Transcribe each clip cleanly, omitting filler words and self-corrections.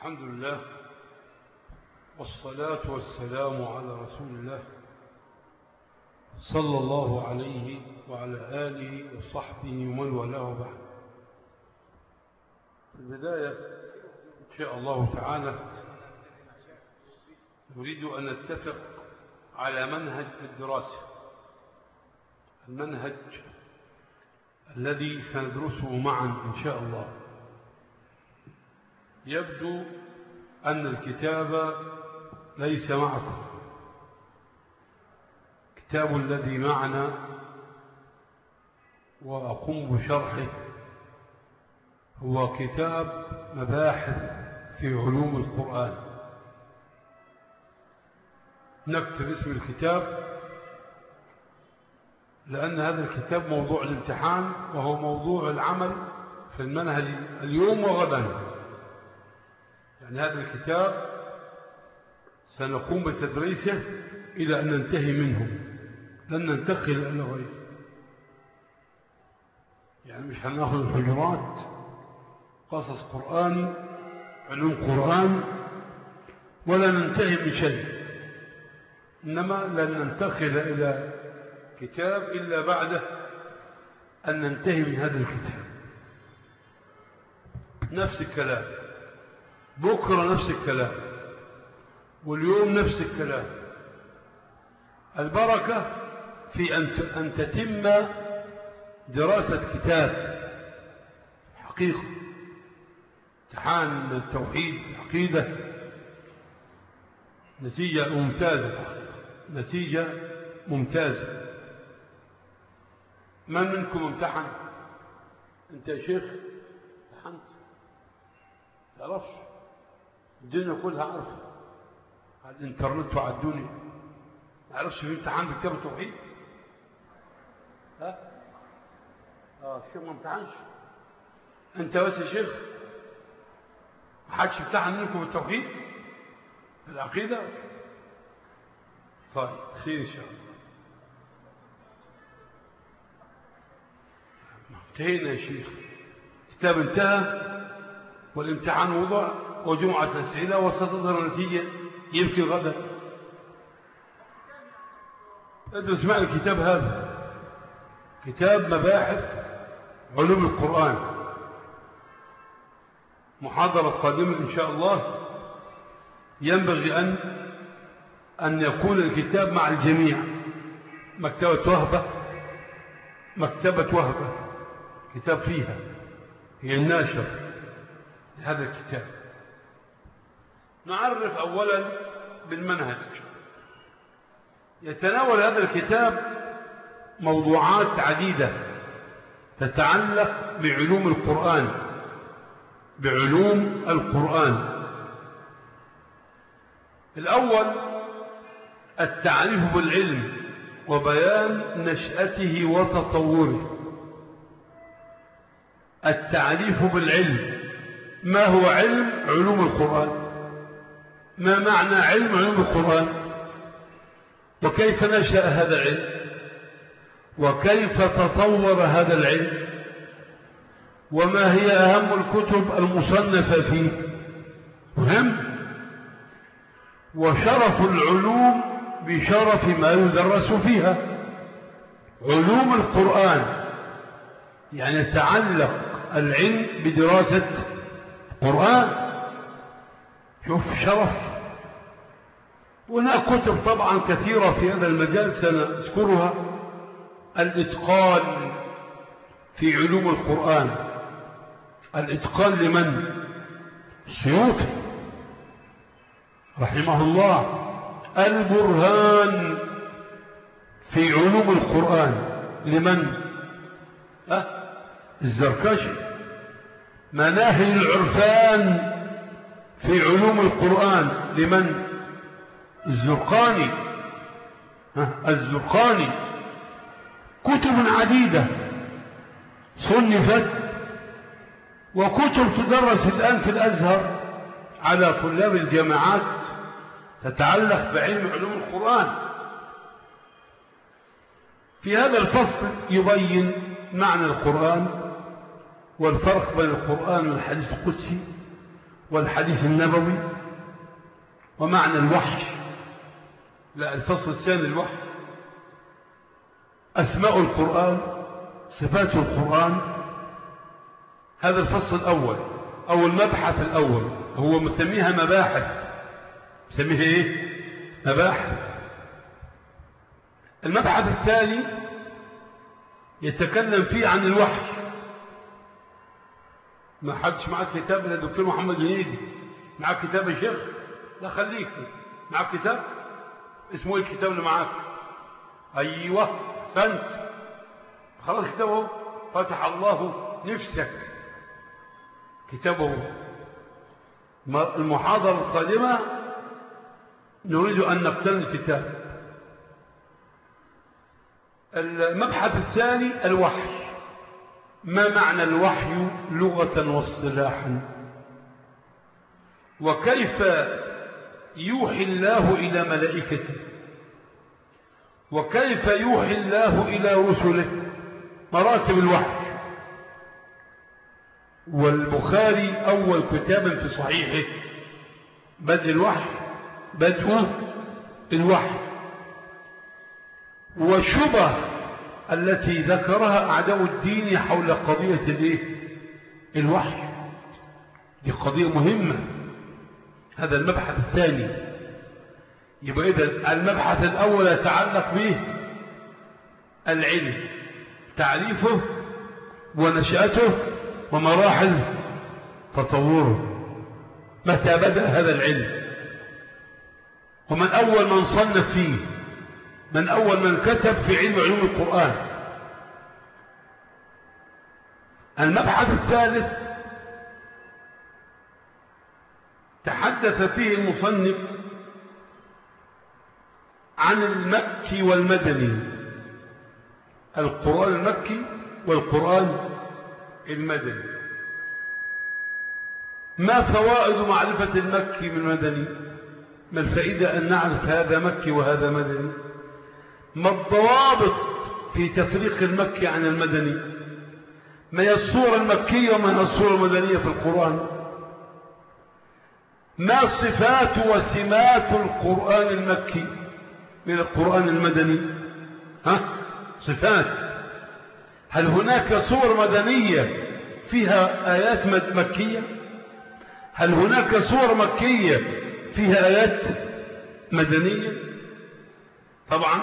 الحمد لله والصلاة والسلام على رسول الله صلى الله عليه وعلى آله وصحبه ومن والاه وبعد. في البداية إن شاء الله تعالى نريد أن نتفق على منهج الدراسة، المنهج الذي سندرسه معا إن شاء الله. يبدو أن الكتاب ليس معكم. الكتاب الذي معنا وأقوم بشرحه هو كتاب مباحث في علوم القرآن. نكتب اسم الكتاب لأن هذا الكتاب موضوع الامتحان وهو موضوع العمل في المنهج اليوم وغدا. يعني هذا الكتاب سنقوم بتدريسه إلى أن ننتهي منه، لن ننتقل إلى غيره. يعني مش هنأخذ الحجرات، قصص قرآن، علوم قرآن، ولا ننتهي من شيء، إنما لن ننتقل إلى كتاب إلا بعد أن ننتهي من هذا الكتاب. نفس الكلام، بكرة نفس الكلام، واليوم نفس الكلام. البركة في أن تتم دراسة كتاب حقيقة. امتحان التوحيد عقيدة نتيجة ممتازة، نتيجة ممتازة. من منكم امتحن؟ أنت يا شيخ امتحنت؟ تعرفش؟ الدنيا كلها عارفة على الانترنت وعلى الدنيا. ما عرفش في امتحان بكتاب التوحيد؟ ها؟ الشيخ ما امتحنش. انت بس يا شيخ؟ ما حدش امتحن منكم التوحيد في العقيدة؟ طيب خير ان شاء الله. انتهينا يا شيخ، الكتاب انتهى والامتحان وضع وجمعة أسئلة وستظهر النتيجة يمكن غدا. ادرس معي الكتاب هذا، كتاب مباحث علوم القرآن. محاضرة قادمة إن شاء الله ينبغي أن يكون الكتاب مع الجميع. مكتبة وهبة كتاب فيها، هي الناشر لهذا الكتاب. نعرف أولا بالمنهج. يتناول هذا الكتاب موضوعات عديدة تتعلق بعلوم القرآن. الأول التعريف بالعلم وبيان نشأته وتطوره. التعريف بالعلم، ما هو علوم القرآن؟ ما معنى علوم القرآن؟ وكيف نشأ هذا العلم؟ وكيف تطور هذا العلم؟ وما هي أهم الكتب المصنفة فيه؟ مهم. وشرف العلوم بشرف ما يدرس فيها. علوم القرآن يعني يتعلق العلم بدراسة القرآن. شوف شرف. هناك كتب طبعا كثيرة في هذا المجال سنذكرها. الإتقان في علوم القرآن، الإتقان لمن؟ السيوطي رحمه الله. البرهان في علوم القرآن لمن؟ الزركشي. مناهل العرفان في علوم القرآن لمن؟ الزرقاني. كتب عديدة صنفت وكتب تدرس الآن في الأزهر على طلاب الجامعات تتعلق بعلم علوم القرآن. في هذا الفصل يبين معنى القرآن والفرق بين القرآن والحديث القدسي والحديث النبوي ومعنى الوحي. لا، الفصل الثاني الوحي، أسماء القرآن، صفات القرآن. هذا الفصل الأول أو المبحث الأول، هو مسميها مباحث. مسميها إيه؟ مباحث. المبحث الثاني يتكلم فيه عن الوحي. ما حدش معك كتاب إلا الدكتور محمد جنيدي. معك كتاب يا شيخ؟ لا خليك معك كتاب. اسمه ايه الكتاب اللي معاك؟ ايوه سنت، خلاص كتابه فتح الله نفسك. كتابه. المحاضرة القادمة نريد أن نقتني الكتاب. المبحث الثاني الوحي. ما معنى الوحي لغة واصطلاحا؟ وكيف يوحي الله إلى ملائكته؟ وكيف يوحي الله إلى رسله؟ مراتب الوحي. والبخاري أول كتاب في صحيحه بدء الوحي، بدء الوحي. والشبه التي ذكرها أعداء الدين حول قضية الوحي، دي قضية مهمة. هذا المبحث الثاني. يبقى إذن المبحث الأول يتعلق به العلم، تعريفه ونشأته ومراحل تطوره. متى بدأ هذا العلم؟ ومن أول من صنف فيه؟ من أول من كتب في علم علوم القرآن؟ المبحث الثالث تحدث فيه المصنف عن المكي والمدني، القرآن المكي والقرآن المدني. ما فوائد معرفة المكي من المدني؟ ما الفائدة أن نعرف هذا مكي وهذا مدني؟ ما الضوابط في تفريق المكي عن المدني؟ ما هي الصورة المكية وما هي الصورة المدنية في القرآن؟ ما صفات وسمات القرآن المكي من القرآن المدني؟ صفات. هل هناك صور مدنية فيها آيات مكية؟ هل هناك صور مكية فيها آيات مدنية؟ طبعا.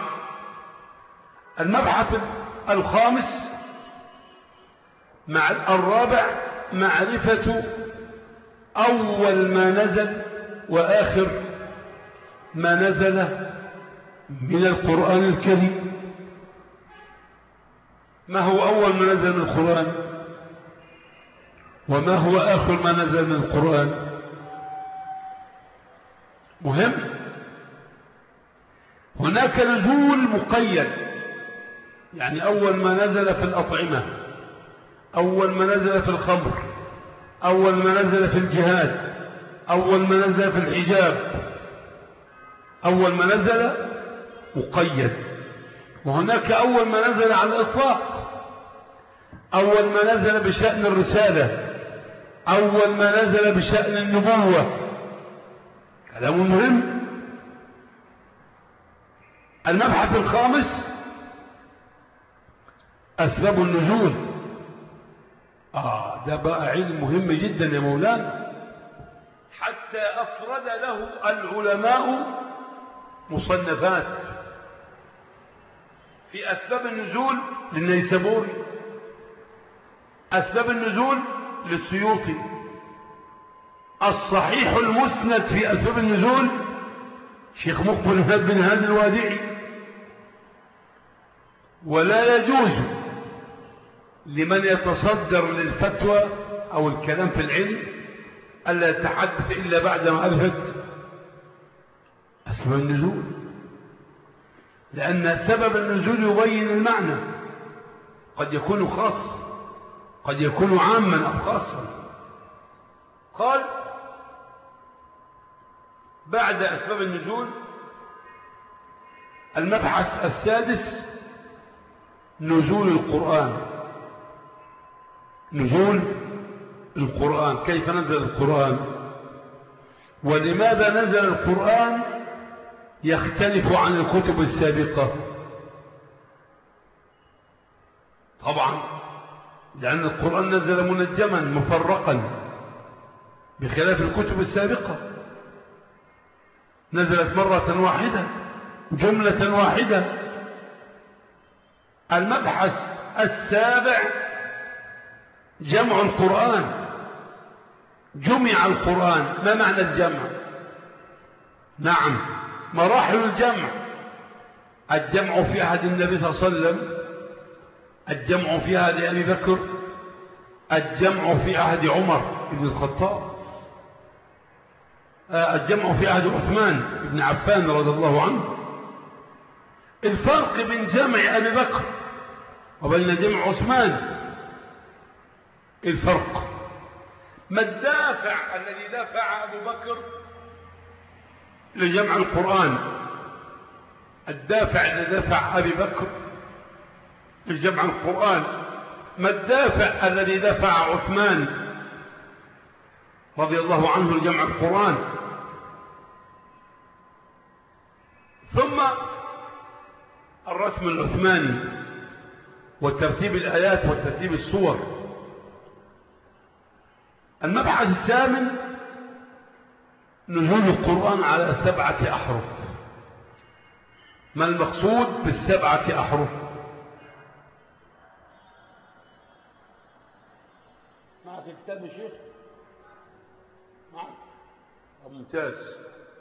المبحث الخامس مع الرابع معرفة أول ما نزل وآخر ما نزل من القرآن الكريم. ما هو أول ما نزل من القرآن؟ وما هو آخر ما نزل من القرآن؟ مهم. هناك نزول مقيد، يعني أول ما نزل في الأطعمة، أول ما نزل في الخمر، أول ما نزل في الجهاد، أول ما نزل في الحجاب، أول ما نزل مقيد. وهناك أول ما نزل على الإطلاق، أول ما نزل بشأن الرسالة، أول ما نزل بشأن النبوة. كلام مهم. المبحث الخامس أسباب النزول. ده بقى علم مهم جدا يا مولانا، حتى أفرد له العلماء مصنفات في أسباب النزول للنيسابوري، أسباب النزول للسيوطي، الصحيح المسند في أسباب النزول شيخ مقبل بن هادي الوادعي. ولا يجوز لمن يتصدر للفتوى أو الكلام في العلم ألا يتحدث إلا بعد معرفة أسباب النزول، لأن سبب النزول يبين المعنى، قد يكون خاص، قد يكون عاما أو خاصا. قال بعد أسباب النزول المبحث السادس نزول القرآن. نزول القرآن، كيف نزل القرآن؟ ولماذا نزل القرآن يختلف عن الكتب السابقة؟ طبعا لأن القرآن نزل منجما مفرقا بخلاف الكتب السابقة، نزلت مرة واحدة جملة واحدة. المبحث السابع جمع القرآن. جمع القرآن. ما معنى الجمع؟ نعم، مراحل الجمع. الجمع في عهد النبي صلى الله عليه وسلم، الجمع في عهد أبي بكر، الجمع في عهد عمر بن الخطاب، الجمع في عهد عثمان بن عفان رضي الله عنه. الفرق بين جمع أبي بكر وبين جمع عثمان، الفرق ما الدافع الذي دفع أبو بكر لجمع القرآن؟ الدافع الذي دفع أبي بكر لجمع القرآن، ما الدافع الذي دفع عثمان رضي الله عنه لجمع القرآن؟ ثم الرسم العثماني وترتيب الآيات وترتيب الصور. المبحث الثامن نزول القرآن على 7 أحرف. ما المقصود بال7 أحرف؟ معك الكتاب يا شيخ؟ معك؟ ممتاز.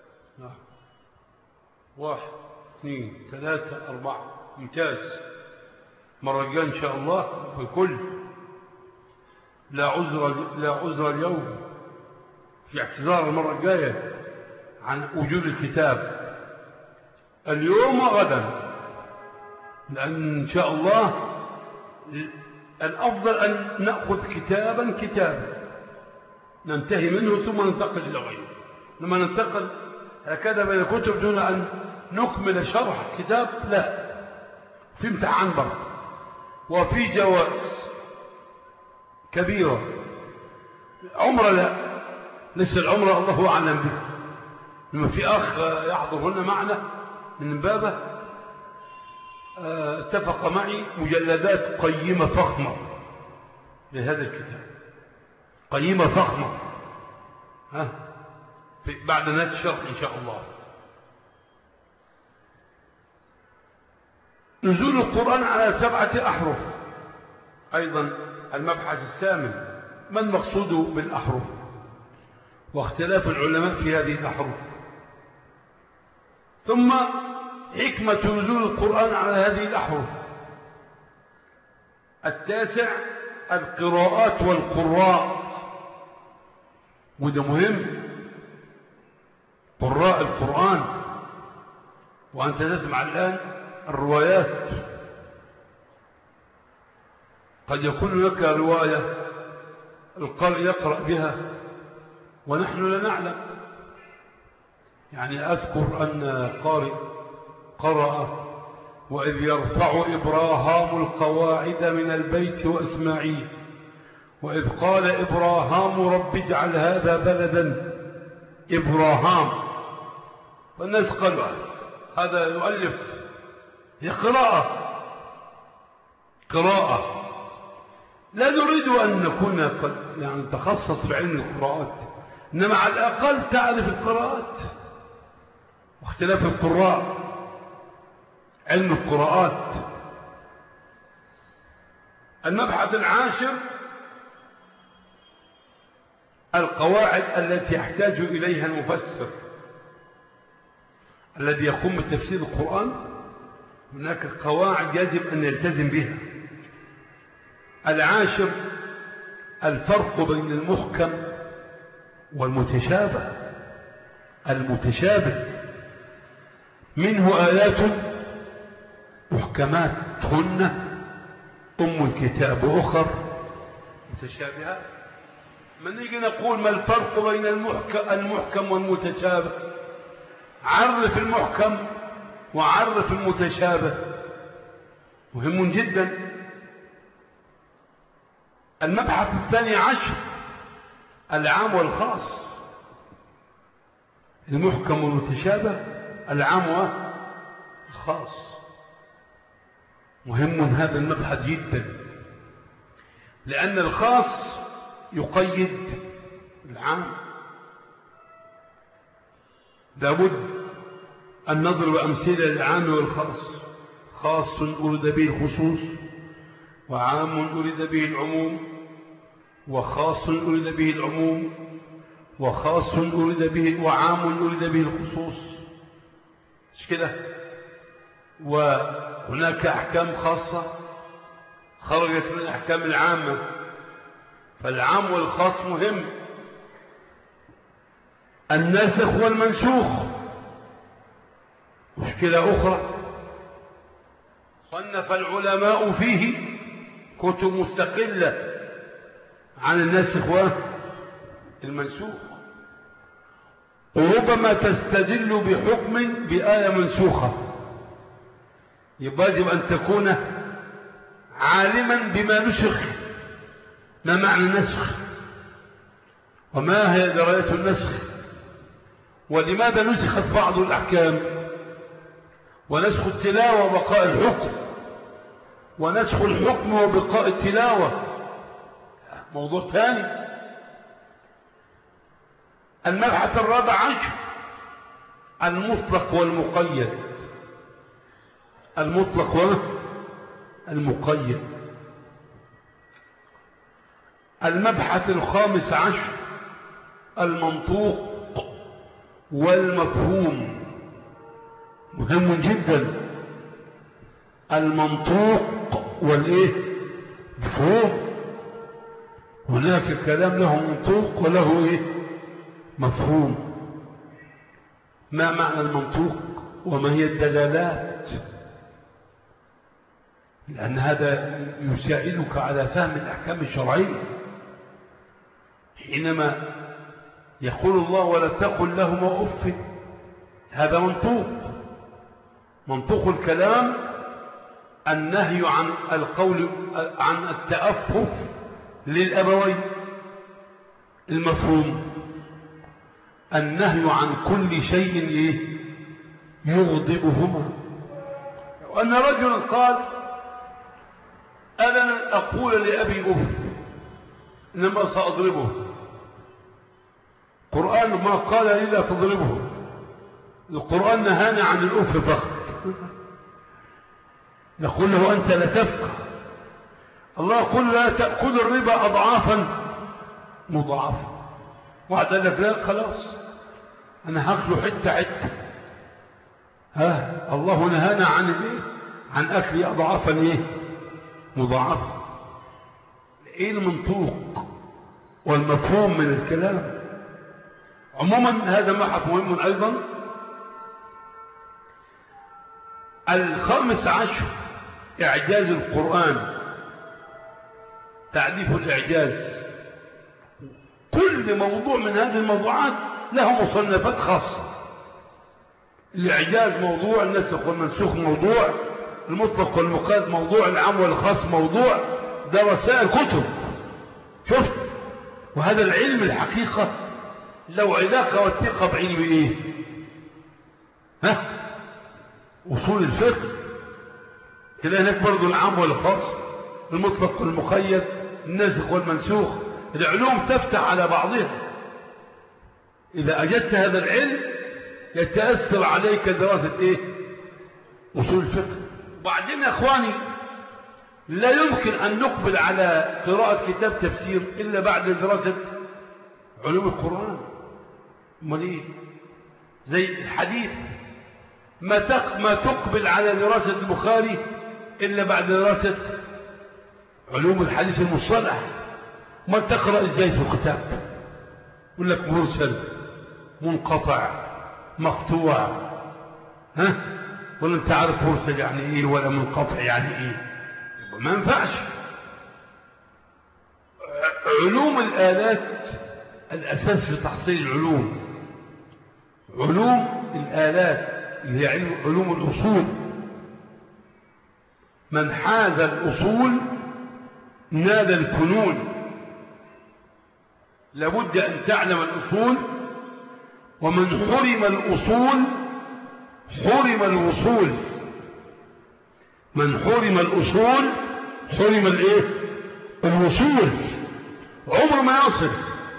1 2 3 4 ممتاز. مرة الجاية إن شاء الله بكل لا عذر اليوم في اعتذار المرة الجاية عن وجود الكتاب اليوم وغدا، لأن إن شاء الله الأفضل أن نأخذ كتابا ننتهي منه ثم ننتقل إلى غيره. لما ننتقل هكذا بين الكتب دون أن نكمل شرح الكتاب، لا، في امتحان برضه وفي جوائز كبيرة. عمره لا، لسه العمره الله أعلم به. لما في أخ يحضر هنا معنا من بابه اتفق معي مجلدات قيمة فخمة لهذا الكتاب، قيمة فخمة بعد نهاية الشرح إن شاء الله. نزول القرآن على 7 أحرف. أيضا المبحث الثامن ما المقصود بالأحرف واختلاف العلماء في هذه الأحرف. ثم حكمة نزول القرآن على هذه الأحرف. التاسع القراءات والقراء، وده مهم، قراء القرآن. وأنت تسمع الآن الروايات، قد يكون لك رواية القارئ يقرأ بها ونحن لا نعلم. يعني أذكر أن قارئ قرأ وإذ يرفع إبراهام القواعد من البيت وإسماعيل وإذ قال إبراهام رب اجعل هذا بلدا إبراهام. فالناس قالوا هذا يؤلف، هي قراءة. لا نريد أن نكون قد يعني نتخصص بعلم القراءات، إنما على الأقل تعرف القراءات واختلاف القراء، علم القراءات. المبحث العاشر القواعد التي يحتاج إليها المفسر الذي يقوم بتفسير القرآن. هناك قواعد يجب أن يلتزم بها. العاشر الفرق بين المحكم والمتشابه. المتشابه منه آيات محكمات هن أم الكتاب وأخر متشابهات. من نيجي نقول ما الفرق بين المحكم والمتشابه، عرف المحكم وعرف المتشابه، مهم جدا. المبحث الثاني عشر العام والخاص. المحكم والمتشابه، العام والخاص. مهم هذا المبحث جدا، لأن الخاص يقيد العام. لابد أن نضرب أمثلة للعام والخاص. خاص أريد به الخصوص، وعام أريد به العموم، وخاص أريد به العموم، وخاص أريد به وعام أريد به الخصوص، مش كده؟ وهناك أحكام خاصة خرجت من الأحكام العامة، فالعام والخاص مهم. الناسخ والمنسوخ مشكلة أخرى، صنف العلماء فيه كتب مستقلة عن الناسخ والمنسوخ، وربما تستدل بحكم بآية منسوخة، يجب أن تكون عالما بما نسخ، ما معنى النسخ، وما هي دراية النسخ، ولماذا نسخت بعض الأحكام، ونسخ التلاوة وبقاء الحكم، ونسخ الحكم وبقاء التلاوة موضوع ثاني. المبحث الرابع عشر المطلق والمقيد. المطلق والمقيد. المبحث الخامس عشر المنطوق والمفهوم، مهم جدا. المنطوق مفهوم. هناك كلام له منطوق وله مفهوم. ما معنى المنطوق وما هي الدلالات؟ لأن هذا يساعدك على فهم الأحكام الشرعية. حينما يقول الله ولا تقل لهما أف، هذا منطوق. منطوق الكلام النهي عن القول عن التأفف للأبوين. المفهوم النهي عن كل شيء يغضبهما. وأن رجلا قال أنا لن أقول لأبي أف، إنما سأضربه. القرآن ما قال لي لا تضربه، القرآن نهانا عن الأف فقط. نقول له أنت لا تفقه. الله يقول لا تأكل الربا أضعافا مضاعفة، وعد لك لا خلاص أنا هاكله حتة حتة. الله نهانا عن أكل أضعافا مضاعفة. المنطوق والمفهوم من الكلام. عموما هذا مبحث مهم أيضا. الخامس عشر إعجاز القرآن، تعريف الإعجاز. كل موضوع من هذه الموضوعات له مصنفات خاصة. الإعجاز موضوع، النسخ والمنسوخ موضوع، المطلق والمقيد موضوع، العام والخاص موضوع. ده وسائل كتب. شفت؟ وهذا العلم الحقيقة لو علاقة وثيقة بعلم أصول الفقه. تلاقي هناك برضو العام والخاص، المطلق والمقيد، الناسخ والمنسوخ. العلوم تفتح على بعضها. إذا أجدت هذا العلم يتأثر عليك دراسة أصول الفقه. وبعدين يا أخواني لا يمكن أن نقبل على قراءة كتاب تفسير إلا بعد دراسة علوم القرآن. امال زي الحديث ما تقبل على دراسة البخاري إلا بعد دراسة علوم الحديث المصطلح. ما تقرأ إزاي في الكتاب؟ يقول لك مرسل، منقطع، مقطوع. ولا أنت عارف مرسل يعني ولا منقطع يعني ما ينفعش. علوم الآلات الأساس في تحصيل العلوم. علوم الآلات اللي هي علوم الأصول. من حاز الأصول نال الفنون. لابد أن تعلم الأصول ومن حرم الأصول حرم الوصول. من حرم الأصول حرم الايه؟ الوصول، عمر ما يصل،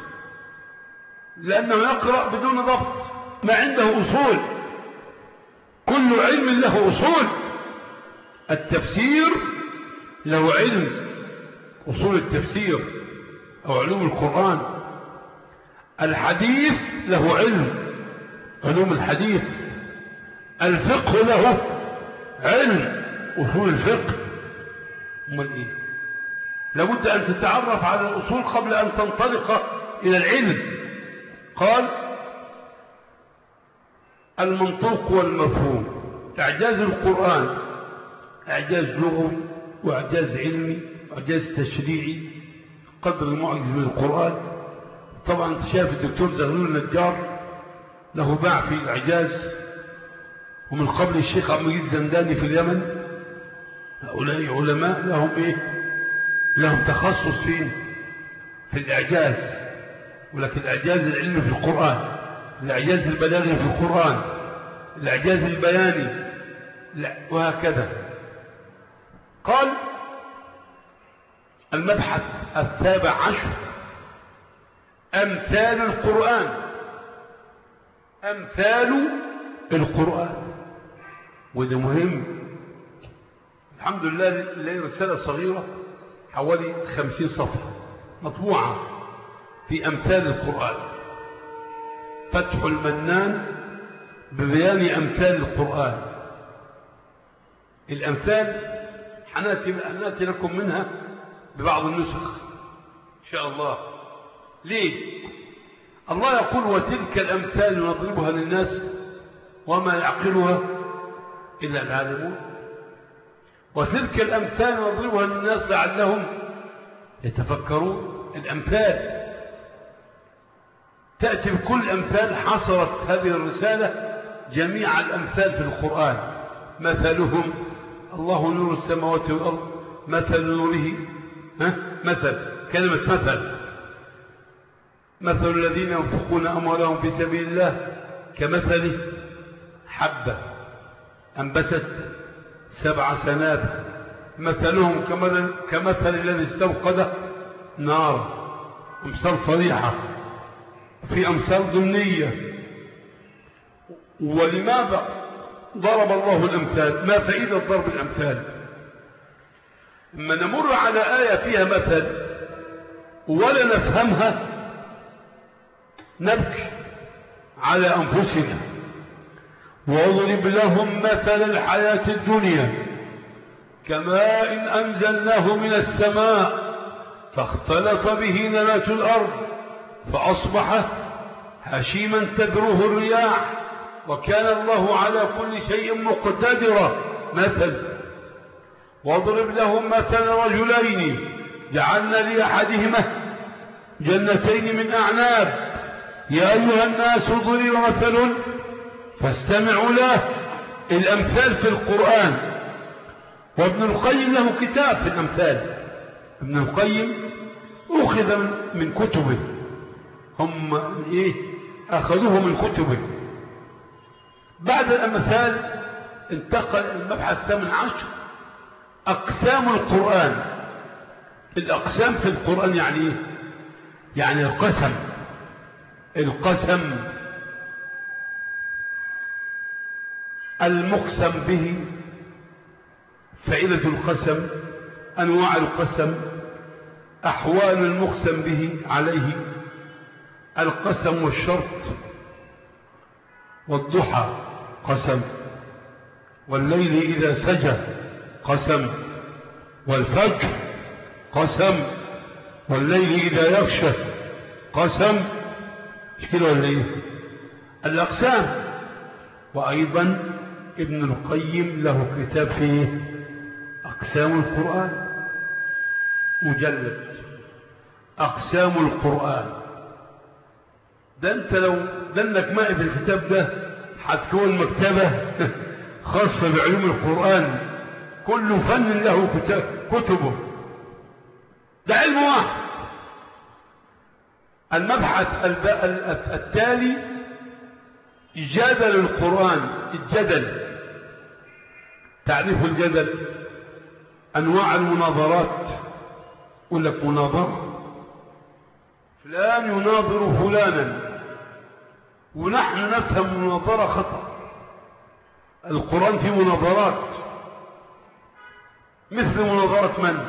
لأنه يقرأ بدون ضبط، ما عنده أصول. كل علم له أصول. التفسير له علم، أصول التفسير أو علوم القرآن. الحديث له علم، علوم الحديث. الفقه له علم، أصول الفقه. أمال إيه؟ لابد أن تتعرف على الأصول قبل أن تنطلق إلى العلم. قال المنطوق والمفهوم. إعجاز القرآن إعجاز لغوي وإعجاز علمي وإعجاز تشريعي. قدر المعجز من القرآن. طبعا انت شايف الدكتور زغلول النجار له باع في الإعجاز، ومن قبل الشيخ عبد المجيد الزنداني في اليمن. هؤلاء علماء لهم ايه؟ لهم تخصص في الإعجاز. ولكن الإعجاز العلمي في القرآن، الإعجاز البلاغي في القرآن، الإعجاز البياني، وهكذا. قال المبحث 17 أمثال القرآن. أمثال القرآن، وده مهم. الحمد لله لي رسالة صغيرة حوالي 50 صفحة مطبوعة في أمثال القرآن. فتح المنان ببيان أمثال القرآن. الأمثال حنأتي لكم منها ببعض النسخ إن شاء الله. ليه؟ الله يقول وتلك الأمثال نضربها للناس وما يعقلها إلا العالمون. وتلك الأمثال نضربها للناس لعلهم يتفكرون. الأمثال تأتي بكل أمثال. حصرت هذه الرسالة جميع الأمثال في القرآن. مثلهم الله نور السماوات والأرض مثل نوره مثل كلمة مثل الذين ينفقون أموالهم في سبيل الله كمثل حبة أنبتت 7 سنابل مثلهم كمثل الذي استوقد نار. أمثال صريحة في أمثال ضمنية. ولماذا ضرب الله الأمثال؟ ما فائدة ضرب الأمثال؟ لما نمر على آية فيها مثل ولا نفهمها نبكي على أنفسنا. واضرب لهم مثل الحياة الدنيا كماء أنزلناه من السماء فاختلط به نبات الأرض فأصبح هشيما تذروه الرياح وكان الله على كل شيء مقتدرا. مثل. واضرب لهم مثل رجلين جعلنا لأحدهما جنتين من أعناب يا أيها الناس ضرب مثل فاستمعوا له. الأمثال في القرآن. وابن القيم له كتاب في الأمثال. ابن القيم أخذ من كتبه. هم أخذوه من كتبه. بعد الأمثال انتقل المبحث 18 أقسام القرآن. الأقسام في القرآن يعني إيه؟ يعني القسم. المقسم به، فائدة القسم، أنواع القسم، أحوال المقسم به عليه، القسم والشرط، والضحى قسم، والليل إذا سجى قسم، والفجر قسم، والليل إذا يغشى قسم. مش كده ولا ايه؟ الأقسام. وأيضا ابن القيم له كتاب فيه أقسام القرآن مجلد. أقسام القرآن ده انت لو دنك معي في الكتاب ده هتكون مكتبة خاصة بعلوم القرآن. كل فن له كتبه. ده علم واحد. المبحث التالي جدل القرآن. الجدل، تعريف الجدل أنواع المناظرات. يقول لك مناظرة، فلان يناظر فلانا، ونحن نفهم مناظرة خطأ. القرآن فيه مناظرات، مثل مناظرة من؟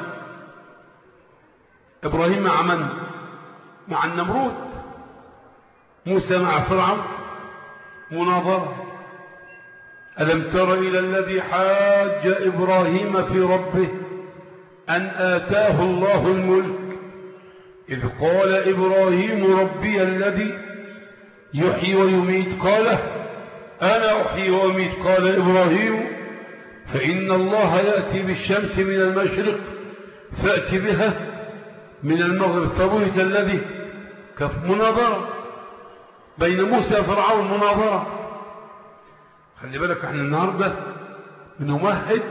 إبراهيم مع من؟ مع النمرود. موسى مع فرعون، مناظرة. ألم تر إلى الذي حاج إبراهيم في ربه أن آتاه الله الملك إذ قال إبراهيم ربي الذي يحيي ويميت، قال أنا أحيي وأميت، قال إبراهيم فإن الله يأتي بالشمس من المشرق فأتي بها من المغرب فبهت الذي مناظرة بين موسى وفرعون، مناظرة. خلي بالك احنا النهارده بنمهد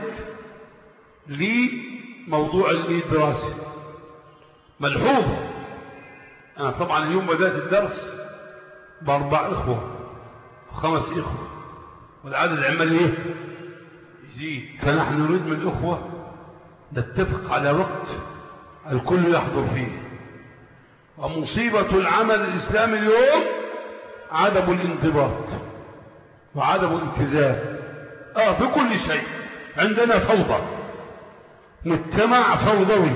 لموضوع الدراسي. ملحوظ، انا طبعا اليوم بدأت الدرس ب4 إخوة و5 إخوة، والعدد عمال ايه يزيد. فنحن نريد من الإخوة نتفق على وقت الكل يحضر فيه. ومصيبة العمل الإسلامي اليوم عدم الانضباط وعدم الالتزام في كل شيء. عندنا فوضى، مجتمع فوضوي.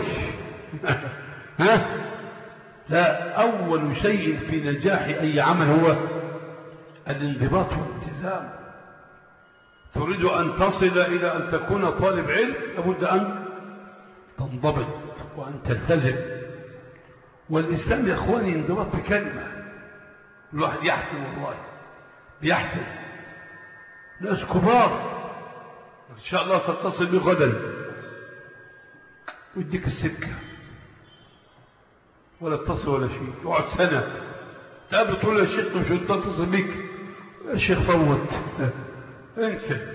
لا، أول شيء في نجاح أي عمل هو الانضباط والالتزام. تريد أن تصل إلى أن تكون طالب علم، لابد أن تنضبط وأن تلتزم. والإسلام يا أخواني انضباط بكلمة. الواحد يحسن، والله بيحسن. ناس كبار إن شاء الله ستصل بي غدا ويديك السكة، ولا اتصل ولا شيء، يقعد سنة تقابل تقول يا شيخ مش اتصل بك، يا شيخ فوت انسى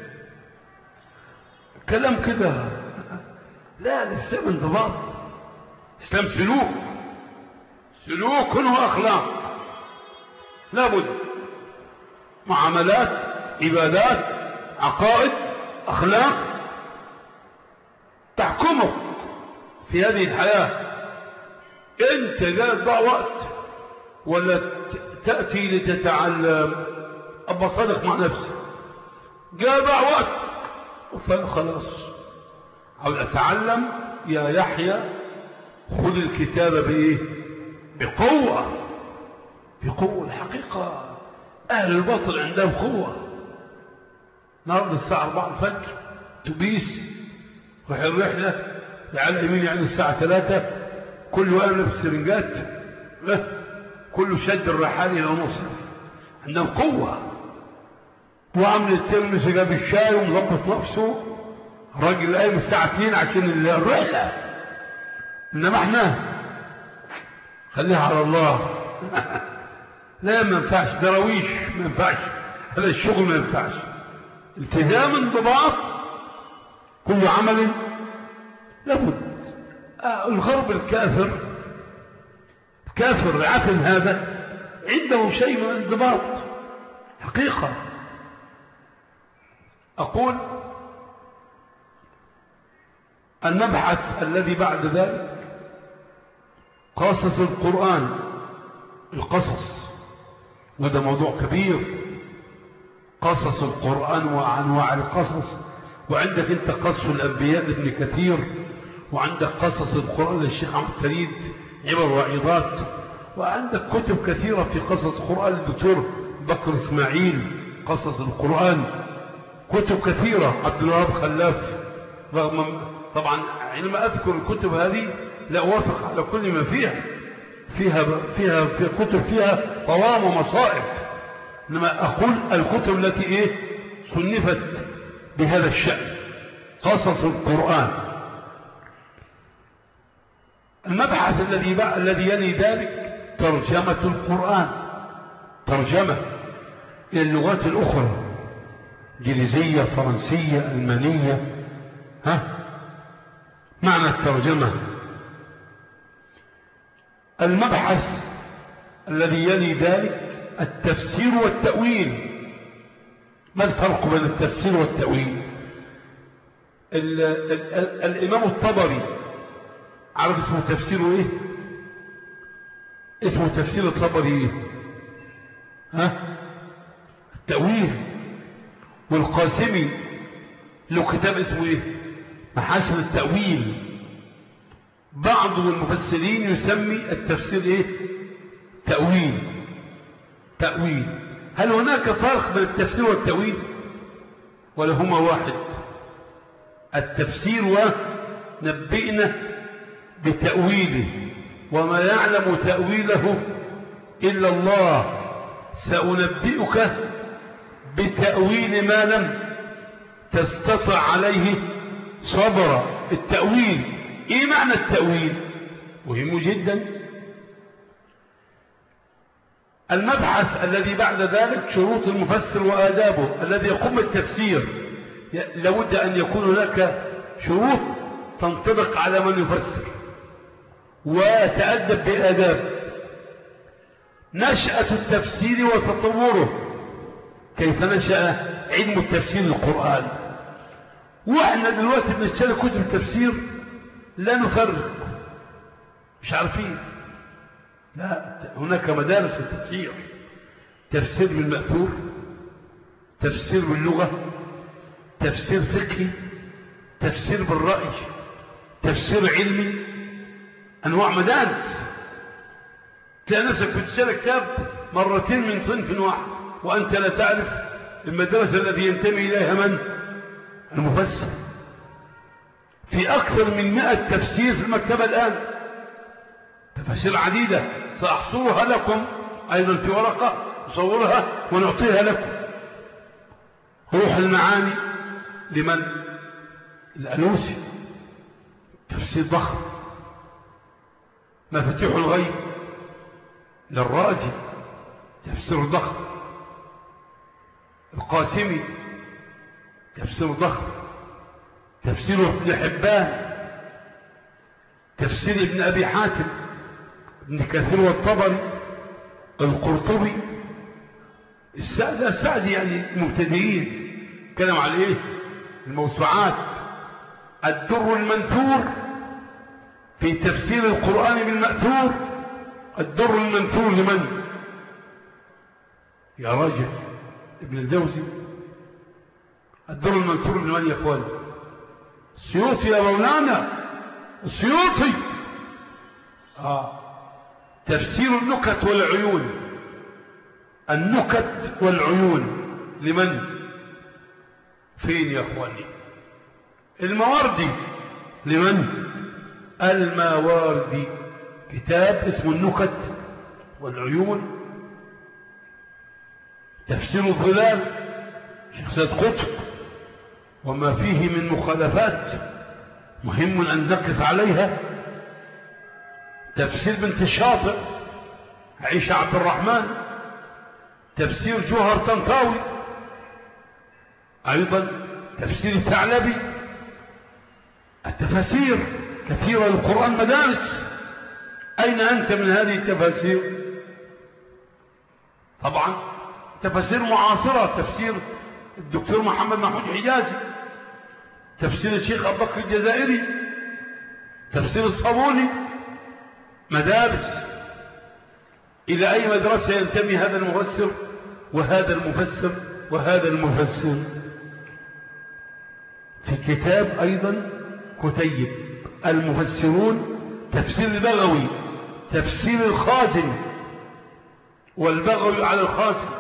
كلام كده. لا، الإسلام انضباط، الإسلام سلوك وأخلاق. لابد معاملات، عبادات، عقائد، أخلاق تحكمك في هذه الحياة. أنت لا تضيع وقت ولا تأتي لتتعلم. أبا صادق مع نفسه جاء ضاع وقت فخلاص عاوز أتعلم. يا يحيى خذ الكتاب بإيه؟ بقوة. الحقيقة أهل الباطل عندهم قوة. النهارده الساعة 4 الفجر تبيس راح الرحلة على اليمين، يعني الساعة 3 كله قام لابس سرنجات، كله شد الرحال إلى مصر. عندهم قوة. وعمل الترمس جاب الشاي ومظبط نفسه، الراجل قايم الساعة 2 عشان الرحلة. إنما احنا خليها على الله. لا، ما ينفعش دراويش، ما ينفعش هذا الشغل، ما ينفعش. التزام، انضباط، كل عمل لابد. الغرب الكافر العفن هذا عنده شيء من الانضباط حقيقة. أقول المبحث الذي بعد ذلك قصص القرآن، القصص، وهذا موضوع كبير. قصص القرآن وأنواع القصص. وعندك انت قصص الأنبياء لابن كثير، وعندك قصص القرآن للشيخ عبد الفريد عبر وعظات، وعندك كتب كثيرة في قصص القرآن للدكتور بكر إسماعيل قصص القرآن، كتب كثيرة عبد الوهاب خلاف. رغم طبعا عندما أذكر الكتب هذه لا أوافق على كل ما فيها كتب فيها طوام ومصائب، إنما أقول الكتب التي صنفت بهذا الشأن. قصص القرآن. المبحث الذي يلي ذلك ترجمة القرآن، ترجمة إلى اللغات الأخرى، إنجليزية، فرنسية، ألمانية. معنى الترجمة. المبحث الذي يلي ذلك التفسير والتأويل. ما الفرق بين التفسير والتأويل؟ الإمام الطبري عارف اسمه تفسيره ايه؟ اسمه تفسير الطبري ايه؟ التأويل. والقاسمي له كتاب اسمه ايه؟ محاسن التأويل. بعض المفسرين يسمي التفسير ايه؟ تأويل. هل هناك فرق بين التفسير والتأويل ولا هما واحد؟ التفسير ونبئنا بتأويله وما يعلم تأويله إلا الله، سأنبئك بتأويل ما لم تستطع عليه صبرا. التأويل ايه معنى التأويل؟ مهم جدا. المبحث الذي بعد ذلك شروط المفسر وآدابه. الذي يقوم بالتفسير لابد أن يكون هناك شروط تنطبق على من يفسر ويتأدب بآداب. نشأة التفسير وتطوره. كيف نشأ علم التفسير للقرآن؟ واحنا دلوقتي بنشتري كتب التفسير لا نفرق، مش عارفين. لا، هناك مدارس التفسير: تفسير بالمأثور، تفسير باللغة، تفسير فقهي، تفسير بالرأي، تفسير علمي، أنواع مدارس. تلاقي نفسك بتشتري كتاب مرتين من صنف واحد وأنت لا تعرف المدرسة الذي ينتمي إليها من؟ المفسر. في أكثر من 100 تفسير في المكتبة الآن، تفاسير عديدة سأحصرها لكم أيضا في ورقة نصورها ونعطيها لكم. روح المعاني لمن؟ الألوسي، تفسير ضخم. مفاتيح الغيب للرازي، تفسير ضخم. القاسمي، تفسير ضخم. تفسير ابن حبان، تفسير ابن أبي حاتم، ابن كثير والطبري، القرطبي، السعدي يعني المبتدئين. كلام على ايه؟ الموسوعات. الدر المنثور في تفسير القرآن بالمأثور. الدر المنثور لمن؟ يا راجل، ابن الجوزي. الدر المنثور لمن يا اخوان؟ السيوطي يا مولانا، السيوطي. تفسير النكت والعيون. النكت والعيون لمن؟ فين يا اخواني؟ الماوردي. لمن؟ الماوردي. كتاب اسمه النكت والعيون. تفسير الظلال شيخ سيد قطب وما فيه من مخالفات مهم أن نقف عليها. تفسير بنت الشاطئ عيشة عبد الرحمن. تفسير جوهر طنطاوي. أيضا تفسير الثعلبي. التفاسير كثيرة للقرآن مدارس. أين أنت من هذه التفاسير؟ طبعا تفاسير معاصرة. تفسير الدكتور محمد محمود حجازي، تفسير الشيخ أبو بكر الجزائري، تفسير الصابوني. مدارس. إلى أي مدرسة ينتمي هذا المفسر وهذا المفسر وهذا المفسر؟ في كتاب أيضا كتيب المفسرون، تفسير البغوي، تفسير الخازن والبغوي على الخازن.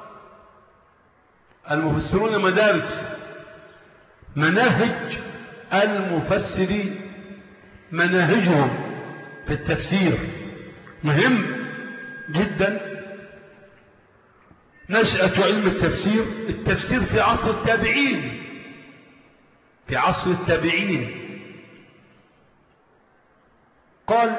المفسرون مدارس. مناهج المفسرين، مناهجهم في التفسير مهم جدا. نشأة علم التفسير. التفسير في عصر التابعين، في عصر التابعين قال.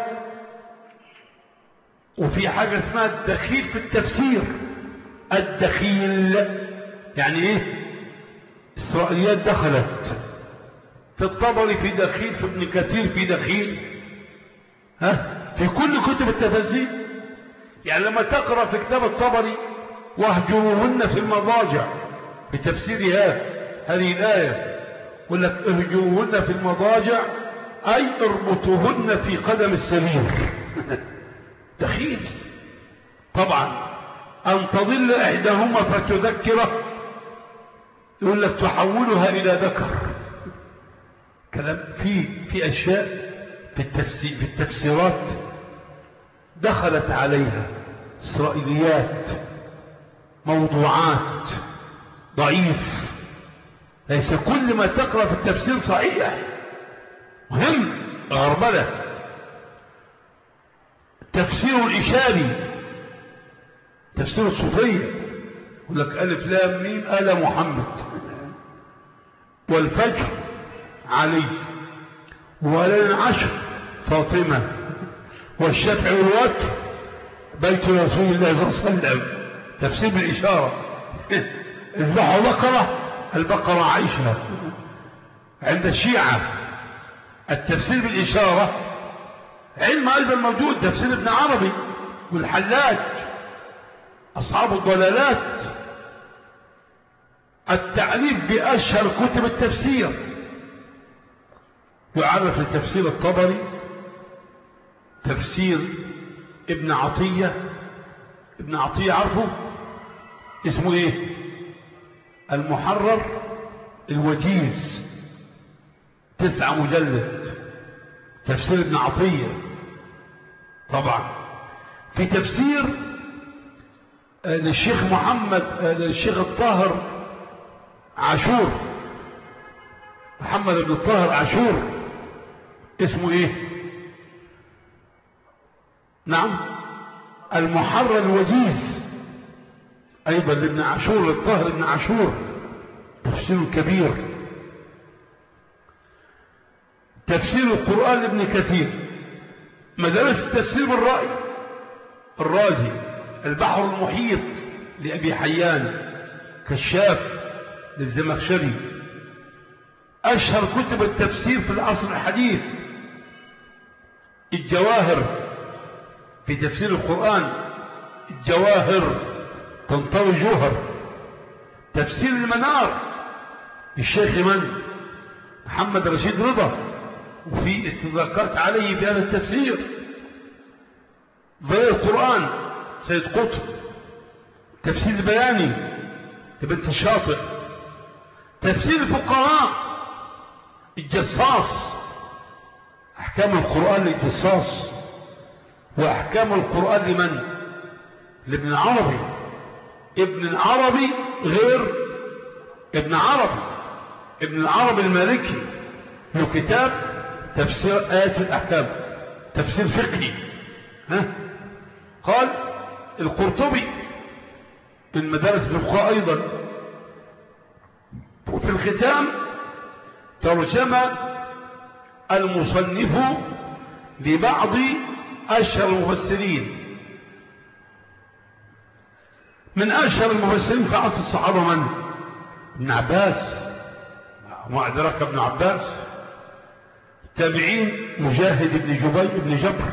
وفي حاجة اسمها الدخيل في التفسير. الدخيل يعني ايه؟ إسرائيليات دخلت في الطبري، في دخيل، في ابن كثير، في دخيل، في كل كتب التفاسير. يعني لما تقرأ في كتاب الطبري: واهجروهن في المضاجع بتفسير هذه الآية، يقول لك اهجروهن في المضاجع أي اربطوهن في قدم السرير. دخيل طبعا. أن تضل إحداهما فتذكره، يقول لك تحولها إلى ذكر. كلام في أشياء في التفسيرات دخلت عليها إسرائيليات، موضوعات ضعيف. ليس كل ما تقرأ في التفسير صحيح، مهم غربلة. تفسير الإشاري، تفسير الصوفية، يقول لك ألف لام ميم آل محمد، والفجر علي، وليل العشر فاطمة، والشفع والوتر بيت رسول الله صلى الله عليه وسلم. تفسير بالإشارة. اذبحوا بقرة، البقرة عائشة. عند الشيعة التفسير بالإشارة علم أيضا موجود، تفسير ابن عربي والحلاج، أصحاب الضلالات. التعريف بأشهر كتب التفسير، يعرف لتفسير الطبري، تفسير ابن عطية. ابن عطية عرفه اسمه ايه؟ المحرر الوجيز، 9 مجلد تفسير ابن عطية. طبعا في تفسير للشيخ للشيخ الطاهر عاشور، محمد بن الطاهر عاشور، اسمه ايه؟ نعم، المحرر الوجيز، ايضا لابن عاشور، للطاهر ابن عاشور، تفسير كبير. تفسير القرآن لابن كثير. مدارس التفسير بالرأي، الرازي، البحر المحيط لأبي حيان، كشاف للزمخشري. أشهر كتب التفسير في العصر الحديث الجواهر في تفسير القرآن، الجواهر طنطاوي جوهر. تفسير المنار الشيخ محمد رشيد رضا، وفي استدراكات عليه بهذا التفسير. ضياء القرآن سيد قطب. تفسير البياني لبنت الشاطئ. تفسير الفقهاء الجصاص، أحكام القرآن للجصاص، وأحكام القرآن لمن؟ لابن العربي. ابن العربي غير ابن عربي. ابن العربي المالكي له كتاب تفسير آيات الأحكام، تفسير فقهي. قال القرطبي من مدارس الفقهاء أيضا. وفي الختام ترجم المصنف لبعض أشهر المفسرين. من أشهر المفسرين في عصر الصحابة من؟ ابن عباس، ما أدرك ابن عباس. التابعين مجاهد بن جبر،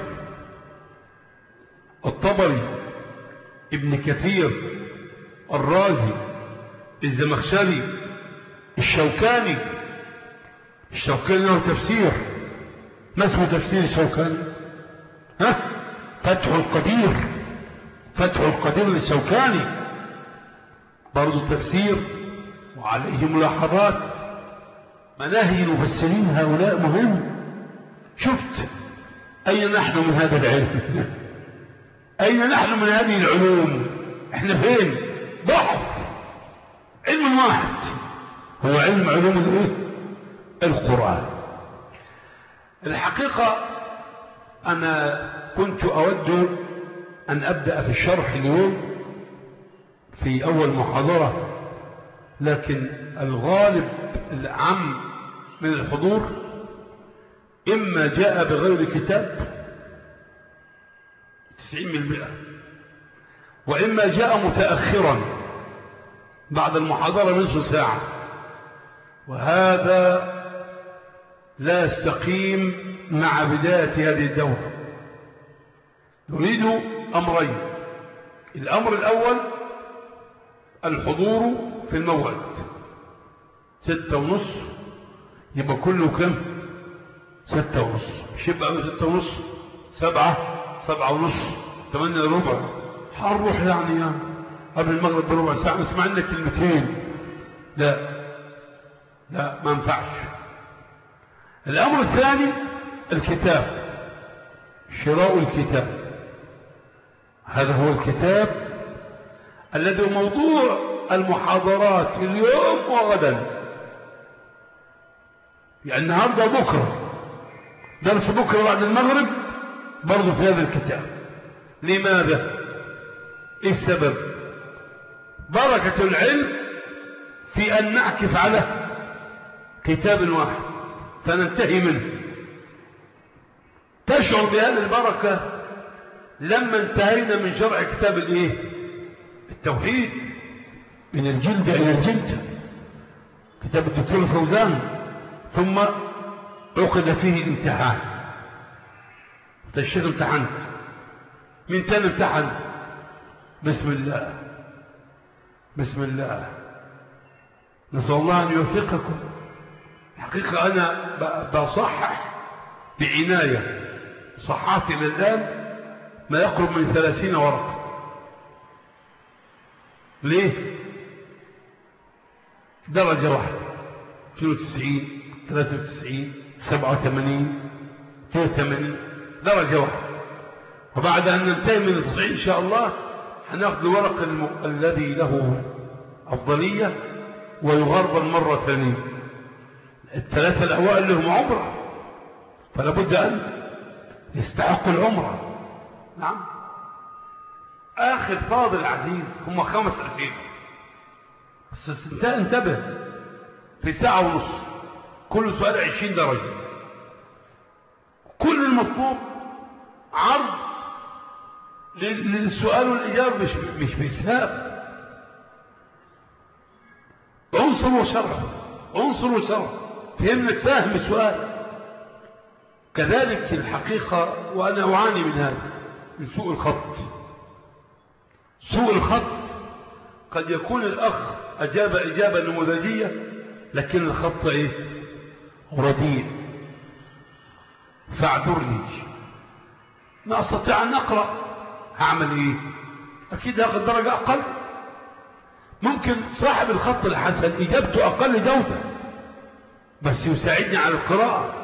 الطبري، ابن كثير، الرازي، الزمخشري، الشوكاني. الشوكاني له تفسير، ما اسمه تفسير الشوكاني؟ فتح القدير. فتح القدير للشوكاني برضو تفسير وعليه ملاحظات. مناهج المفسرين هؤلاء مهم. شفت أين نحن من هذا العلم؟ أين نحن من هذه العلوم؟ احنا فين؟ بحر. علم واحد هو علوم القرآن. الحقيقة أنا كنت أود أن أبدأ في الشرح اليوم في أول محاضرة، لكن الغالب العام من الحضور إما جاء بغير كتاب 90%، وإما جاء متأخرا بعد المحاضرة نصف ساعة، وهذا لا يستقيم مع بداية هذه الدورة. نريد أمرين. الأمر الأول الحضور في الموعد 6:30 يبقى كله كم 6:30 مش يبقى 6:30 7 7:30 8:15 هنروح يعني قبل المغرب بربع ساعة نسمع لنا كلمتين. لا ما ينفعش. الأمر الثاني الكتاب، شراء الكتاب. هذا هو الكتاب الذي هو موضوع المحاضرات اليوم وغدا، يعني النهارده بكره درس بكره بعد المغرب برضه في هذا الكتاب. لماذا؟ ايه السبب؟ بركة العلم في أن نعكف على كتاب واحد فننتهي منه. تشعر بهذه البركة لما انتهينا من شرع كتاب الايه؟ التوحيد، من الجلد إلى الجلد، كتاب الدكتور فوزان، ثم عقد فيه الامتحان. الشيخ امتحنت، من تاني امتحن؟ بسم الله بسم الله. نسأل الله أن يوفقكم. حقيقة أنا بصحح بعناية، صححت إلى الآن ما يقرب من 30 ورقة. ليه؟ درجة واحدة 92 93 87 82 درجة واحدة. وبعد أن ننتهي من 90 إن شاء الله هناخذ الورق الذي له أفضلية ويغربل مرة ثانية. الثلاثة الأوائل لهم عمرة، فلا بد أن يستحقوا العمرة. نعم. آخر فاضل عزيز هم 5 أسئلة بس انتبه، في 1.5 ساعة، كل سؤال 20 درجة. كل المطلوب عرض للسؤال والإجابة، مش بإسهاب. عنصر وشرح، عنصر وشرح، فهمنا فاهم السؤال. كذلك الحقيقة وأنا أعاني من هذا، من سوء الخط. سوء الخط قد يكون الأخ أجاب إجابة نموذجية لكن الخط إيه؟ رديء، فاعذرني، ما أستطيع أن أقرأ، هعمل إيه؟ أكيد هاخد درجة أقل. ممكن صاحب الخط الحسن إجابته أقل جودة بس يساعدني على القراءة،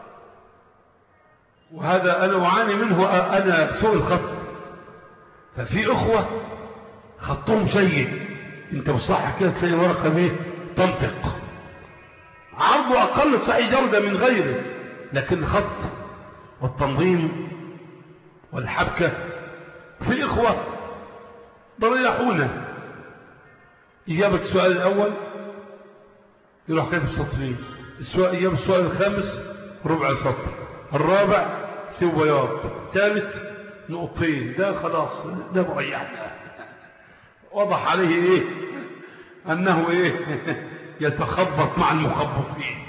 وهذا أنا أعاني منه، أنا سوء الخط. ففي أخوة خطهم جيد، أنت بصحة كده تلاقي ورقة بيه تنطق، عرضه أقل صحيح جودة من غيره، لكن الخط والتنظيم والحبكة. في إخوة بريحونا، إجابة السؤال الأول يروح كاتب سطرين، إجابة السؤال الخامس ربع سطر، الرابع سوى بياض، ثالث نقطتين. ده خلاص ده مريحنا، وضح عليه إيه؟ أنه إيه؟ يتخبط مع المخبطين.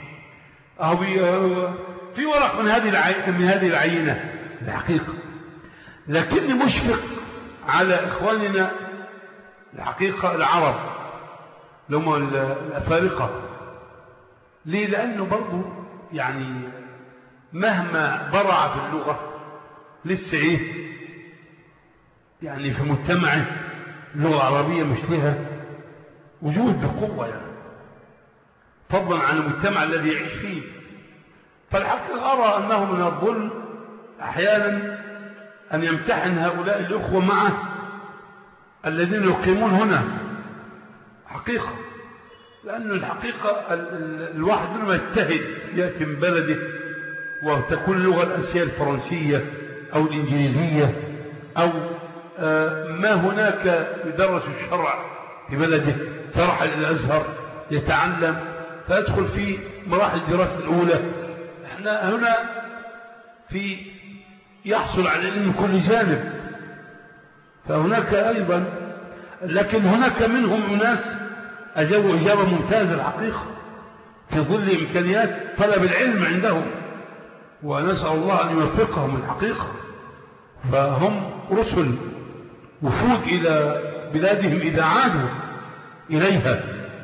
في ورق من هذه العينة الحقيقة، لكني مشفق على إخواننا الحقيقة العرب لهم الأفارقة. ليه؟ لأنه برضو يعني مهما برع في اللغة لسه إيه يعني في مجتمعه اللغة العربية مش لها وجود بقوة، يعني فضلا عن المجتمع الذي يعيش فيه. فالحقيقة أرى أنه من الظلم أحيانا أن يمتحن هؤلاء الأخوة مع الذين يقيمون هنا حقيقة، لأن الحقيقة الواحد لما يجتهد يأتي من بلده وتكون اللغة الأساسية الفرنسية أو الإنجليزية أو ما هناك يدرس الشرع في بلده، فرحل إلى الأزهر يتعلم فيدخل في مراحل الدراسة الأولى. احنا هنا في يحصل على العلم كل جانب، فهناك أيضا، لكن هناك منهم أناس أجابوا إجابة ممتازة الحقيقة في ظل إمكانيات طلب العلم عندهم، ونسأل الله أن يوفقهم الحقيقة. فهم رسل وفود إلى بلادهم إذا عادوا إليها،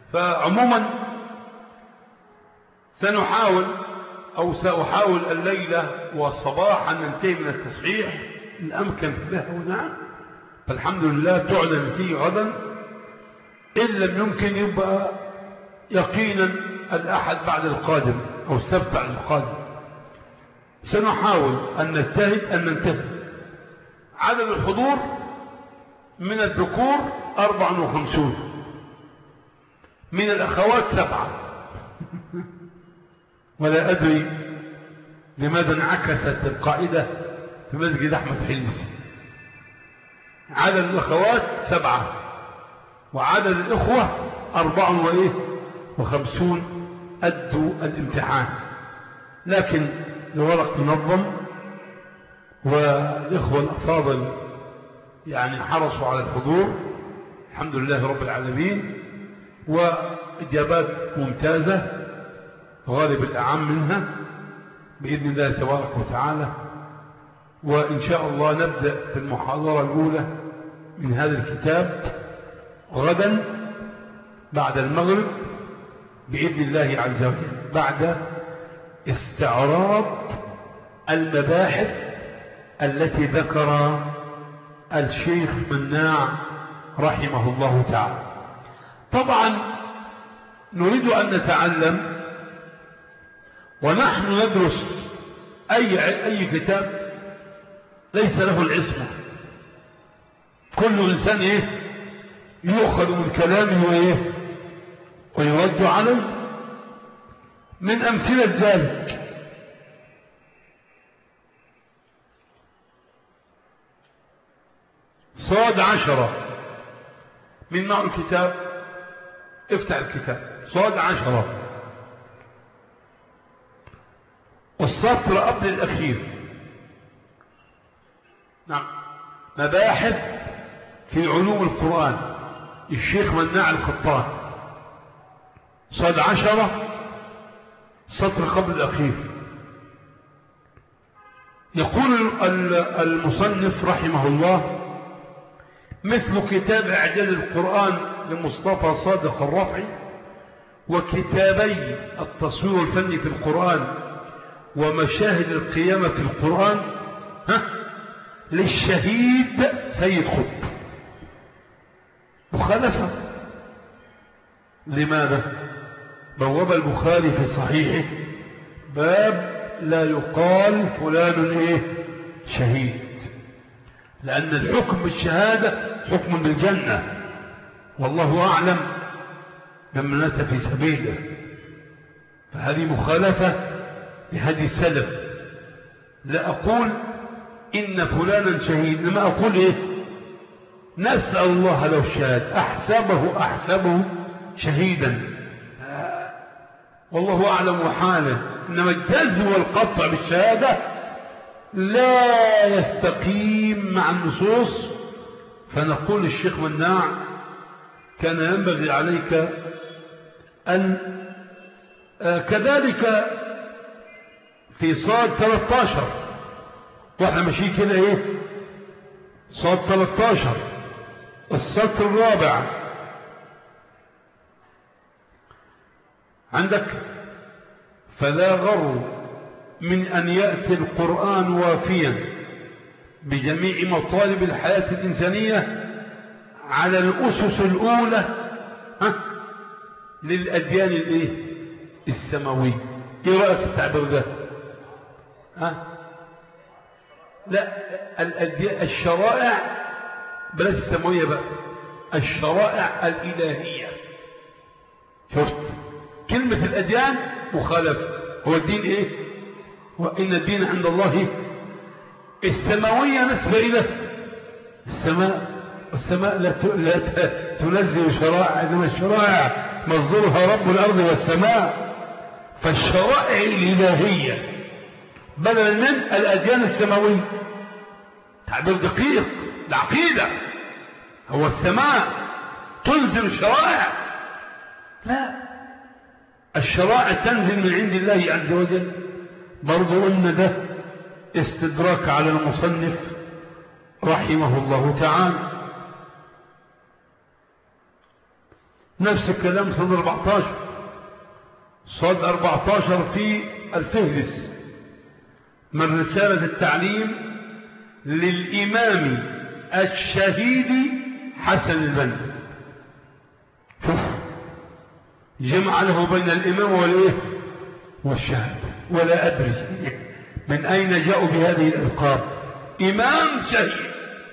فعموما سنحاول أو سأحاول الليلة والصباح أن ننتهي من التصحيح إن أمكن له. نعم، فالحمد لله تعلن النتيجة غدا، إن لم يمكن يبقى يقينا الأحد بعد القادم أو السبت بعد القادم. سنحاول أن نجتهد أن ننتهي. عدد الحضور من الذكور 54، من الأخوات 7. ولا أدري لماذا انعكست القاعدة في مسجد أحمد حلمي. عدد الأخوات 7 وعدد الإخوة 54 أدوا الامتحان، لكن الورق منظم والإخوة الأفاضل يعني حرصوا على الحضور الحمد لله رب العالمين، وإجابات ممتازة غالب الأعم منها بإذن الله تبارك وتعالى. وإن شاء الله نبدأ في المحاضرة الأولى من هذا الكتاب غدا بعد المغرب بإذن الله عز وجل، بعد استعراض المباحث التي ذكر الشيخ مناع رحمه الله تعالى. طبعا نريد أن نتعلم ونحن ندرس أي كتاب ليس له العصمة، كل إنسان يؤخذ من كلامه ويرد عليه. من أمثلة ذلك صاد 10 من نوع الكتاب. افتح الكتاب صاد 10 والسطر قبل الأخير. نعم، مباحث في علوم القرآن الشيخ مناع القطان، صاد 10 سطر قبل الأخير. يقول المصنف رحمه الله: مثل كتاب إعجاز القرآن لمصطفى صادق الرفعي، وكتابي التصوير الفني في القرآن ومشاهد القيامة في القرآن للشهيد سيد قطب. مخالفة. لماذا؟ بواب البخاري في صحيحه باب لا يقال فلان شهيد، لأن الحكم بالشهادة حكم بالجنة، والله أعلم بمن مات في سبيله. فهذه مخالفة لهدي السلف. لا أقول إن فلانا شهيد، لما أقول نسأل الله لو شهد، أحسبه شهيدا، والله أعلم حاله. إنما الجزم والقطع بالشهادة لا يستقيم مع النصوص. فنقول الشيخ مناع: كان ينبغي عليك أن كذلك في صاد 13 واحنا ماشيين كده صاد 13 السطر الرابع عندك: فلا غر من أن يأتي القرآن وافيا بجميع مطالب الحياة الإنسانية على الأسس الأولى للأديان السماوية. ايه رأيك في التعبير ده؟ لا، الأديان الشرائع بلاش السماوية بقى، الشرائع الإلهية. شفت كلمة الأديان مخالفة. هو الدين وإن الدين عند الله السماوية نسبة إلى السماء، والسماء لا تنزل شرائع، إنما الشرائع مصدرها رب الأرض والسماء. فالشرائع الإلهية بدلا من الأديان السماوية. تعبير دقيق، العقيدة هو السماء تنزل الشرائع، لا، الشرائع تنزل من عند الله عز وجل. برضو أن ده استدراك على المصنف رحمه الله تعالى. نفس الكلام صد 14. صد 14 في الفهرس من رسالة التعليم للإمام الشهيد حسن البنا. شوف جمع له بين الإمام والإيه والشهادة. ولا أدري من أين جاءوا بهذه الألقاب. إمام شهيد،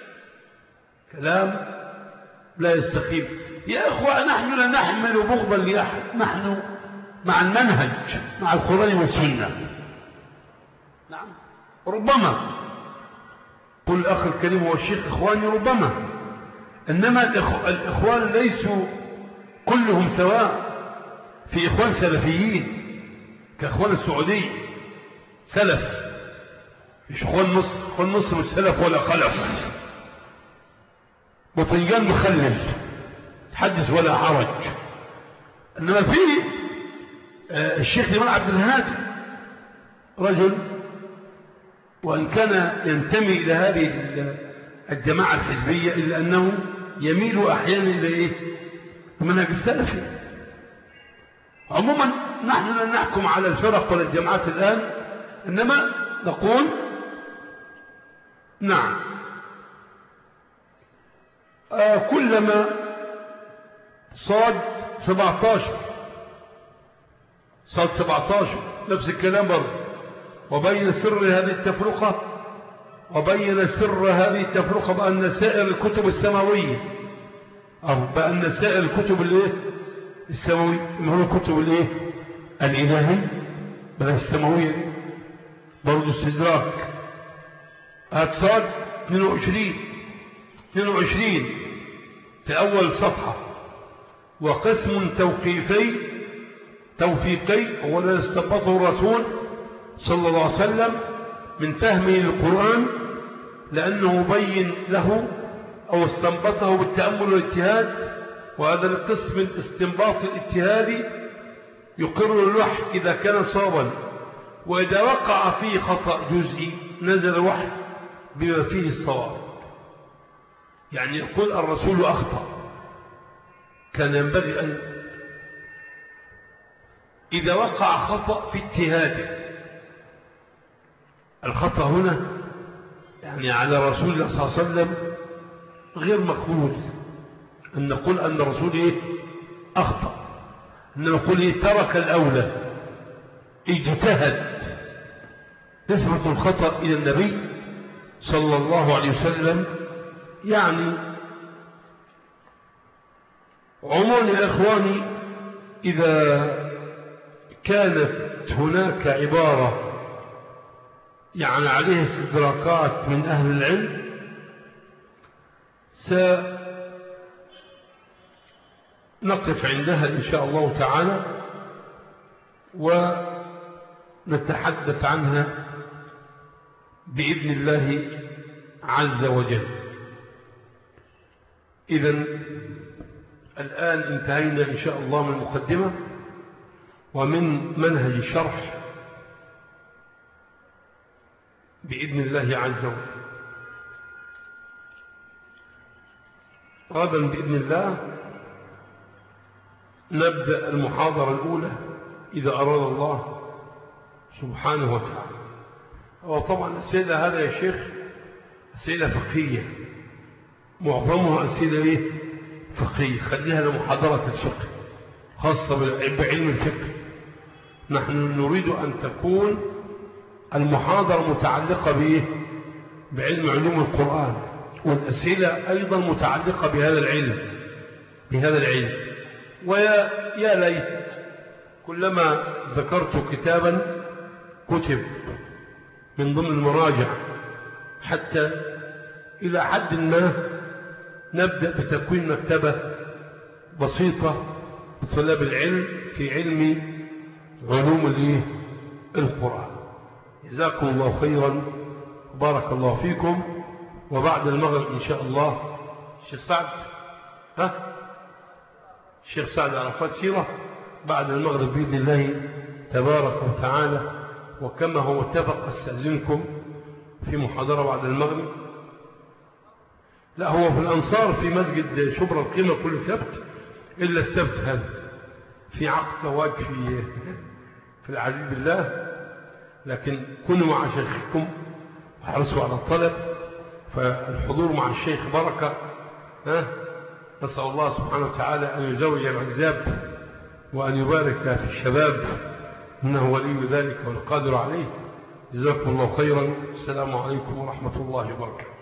كلام لا يستقيم. يا أخوة نحن لا نحمل بغضا لأحد، نحن مع المنهج، مع القرآن والسنة. نعم ربما قل الأخ الكريم والشيخ إخواني ربما، إنما الإخوان ليسوا كلهم سواء. في إخوان سلفيين كإخوان السعودية سلف، مش إخوان مصر. إخوان مصر مش سلف ولا خلف، بطنجان مخلل تحدث ولا حرج. إنما في الشيخ جمال عبد الهادي رجل، وإن كان ينتمي إلى هذه الجماعة الحزبية إلا أنه يميل أحيانا إلى إيه؟ المنهج السلفي. عموما نحن لا نحكم على الفرق ولا الجماعات الآن، إنما نقول نعم كلما صاد 17 نفس الكلام برضه. وبين سر هذه التفرقة، وبين سر هذه التفرقة بأن سائر الكتب السماوية، أو بأن سائر الكتب الايه السماوية، ما هو الكتب الايه الإلهي بل السماوية برضه استدراك. هتصاد 22 في أول صفحة. وقسم توفيقي هو الذي استنبطه الرسول صلى الله عليه وسلم من فهمه للقرآن، لأنه بين له أو استنبطه بالتأمل والاجتهاد. وهذا القسم الاستنباط الاجتهادي يقر الوحي إذا كان صوابا، وإذا وقع فيه خطأ جزئي نزل الوحي بما فيه الصواب. يعني يقول الرسول أخطأ، كان ينبغي أن إذا وقع خطأ في اجتهاده، الخطأ هنا يعني على رسول الله صلى الله عليه وسلم غير مقبول أن نقول أن الرسول إيه أخطأ، أن نقول إيه ترك الأولى، اجتهد. نسبة الخطأ إلى النبي صلى الله عليه وسلم. يعني عموما يا إخواني، إذا كانت هناك عبارة يعني عليه استدراكات من أهل العلم، سنقف عندها إن شاء الله تعالى ونتحدث عنها بإذن الله عز وجل. إذن الآن انتهينا إن شاء الله من المقدمة ومن منهج الشرح بإذن الله عز وجل. غدا بإذن الله نبدأ المحاضرة الأولى إذا أراد الله سبحانه وتعالى. وطبعا أسئلة هذا يا شيخ أسئلة فقهية، معظمها أسئلة إيه؟ فقهية. خليها لمحاضرة الفقه خاصة بعلم الفقه. نحن نريد أن تكون المحاضرة متعلقة بإيه؟ بعلم علوم القرآن، والأسئلة أيضا متعلقة بهذا العلم. ويا ليت كلما ذكرت كتابا كتب من ضمن المراجع، حتى إلى حد ما نبدأ بتكوين مكتبة بسيطة لطلاب العلم في علم علوم القرآن. جزاكم الله خيرا وبارك الله فيكم. وبعد المغرب إن شاء الله الشيخ سعد عرفات سيرة بعد المغرب بإذن الله تبارك وتعالى. وكما هو اتفق أستأذنكم في محاضرة بعد المغرب. لا، هو في الأنصار في مسجد شبرا القيمة كل سبت، إلا السبت هذا في عقد زواج في العزيز بالله، لكن كونوا مع شيخكم وحرصوا على الطلب، فالحضور مع الشيخ بركة. نسأل الله سبحانه وتعالى أن يزوج العزاب وأن يبارك في الشباب، إنه ولي ذلك والقادر عليه. جزاكم الله خيرا. السلام عليكم ورحمة الله وبركاته.